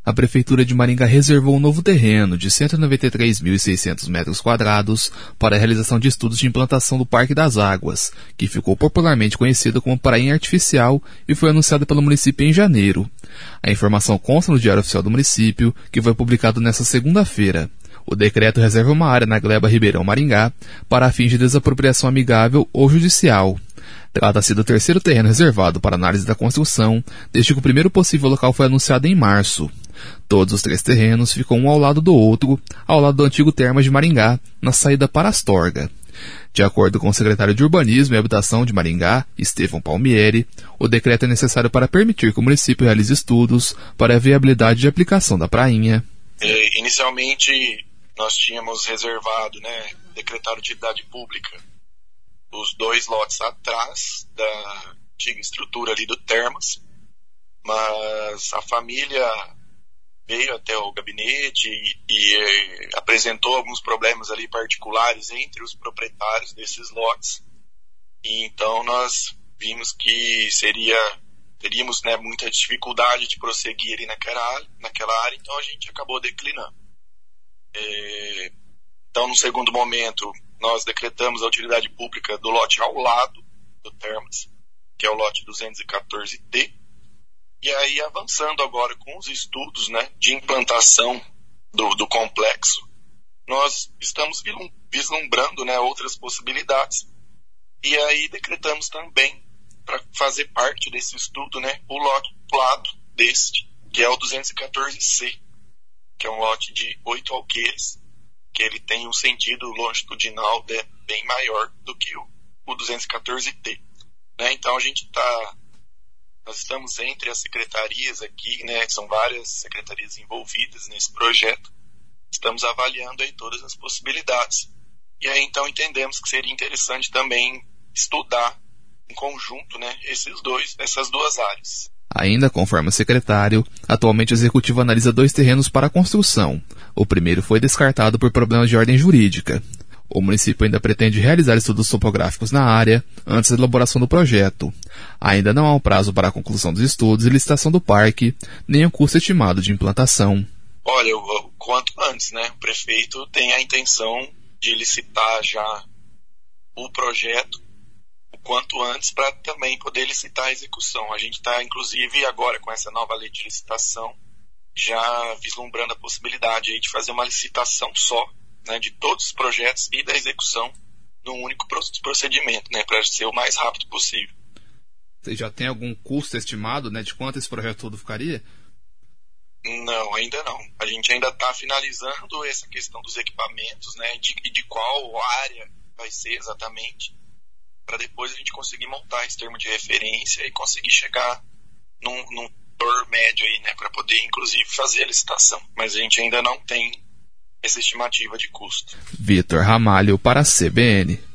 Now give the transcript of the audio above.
A Prefeitura de Maringá reservou um novo terreno de 193.600 metros quadrados para a realização de estudos de implantação do Parque das Águas, que ficou popularmente conhecido como Prainha Artificial e foi anunciado pelo município em janeiro. A informação consta no Diário Oficial do município, que foi publicado nesta segunda-feira. O decreto reserva uma área na Gleba Ribeirão Maringá para fins de desapropriação amigável ou judicial. Trata-se do terceiro terreno reservado para análise da construção, desde que o primeiro possível local foi anunciado em março. Todos os 3 terrenos ficam um ao lado do outro, ao lado do antigo Termas de Maringá, na saída para Astorga. De acordo com o secretário de Urbanismo e Habitação de Maringá, Estevão Palmieri, o decreto é necessário para permitir que o município realize estudos para a viabilidade de aplicação da prainha. Inicialmente, nós tínhamos reservado, decretado utilidade pública, os 2 lotes atrás da antiga estrutura ali do Termas, mas a família veio até o gabinete e apresentou alguns problemas ali particulares entre os proprietários desses lotes. E então nós vimos que teríamos muita dificuldade de prosseguir ali naquela área, então a gente acabou declinando. Então, no segundo momento, nós decretamos a utilidade pública do lote ao lado do Termas, que é o lote 214D. E aí, avançando agora com os estudos de implantação do complexo, nós estamos vislumbrando outras possibilidades. E aí decretamos também, para fazer parte desse estudo, o lote do lado deste, que é o 214C, que é um lote de 8 alqueires, que ele tem um sentido longitudinal bem maior do que o 214T. Então, nós estamos entre as secretarias aqui, são várias secretarias envolvidas nesse projeto. Estamos avaliando aí todas as possibilidades. E aí, então, entendemos que seria interessante também estudar em conjunto, essas 2 áreas. Ainda conforme o secretário, atualmente o executivo analisa 2 terrenos para construção. O primeiro foi descartado por problemas de ordem jurídica. O município ainda pretende realizar estudos topográficos na área antes da elaboração do projeto. Ainda não há um prazo para a conclusão dos estudos e licitação do parque, nem o custo estimado de implantação. Olha, o quanto antes, o prefeito tem a intenção de licitar já o projeto o quanto antes para também poder licitar a execução. A gente está, inclusive, agora com essa nova lei de licitação, já vislumbrando a possibilidade aí de fazer uma licitação só, de todos os projetos e da execução num único procedimento, para ser o mais rápido possível. Você já tem algum custo estimado, de quanto esse projeto todo ficaria? Não, ainda não. A gente ainda está finalizando essa questão dos equipamentos, de qual área vai ser exatamente, para depois a gente conseguir montar esse termo de referência e conseguir chegar num valor médio aí, para poder, inclusive, fazer a licitação. Mas a gente ainda não tem essa estimativa de custo. Vitor Ramalho para a CBN.